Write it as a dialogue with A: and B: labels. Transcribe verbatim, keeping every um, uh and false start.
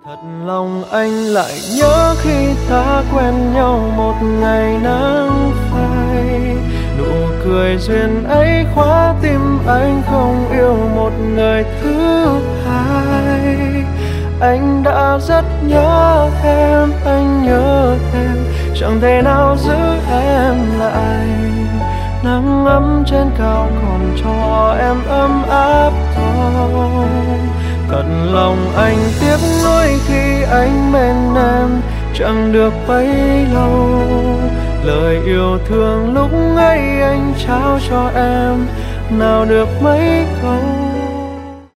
A: Thật lòng anh lại nhớ khi ta quen nhau một ngày nắng phai. Nụ cười duyên ấy khóa tim anh không yêu một người thứ hai. Anh đã rất nhớ em, anh nhớ em, chẳng thể nào giữ em lại. Nắng ấm trên cao còn cho em ấm áp thôi. Thật lòng anh tiếc nuối khi anh bên em chẳng được bấy lâu. Lời yêu thương lúc ấy anh trao cho em nào được mấy câu.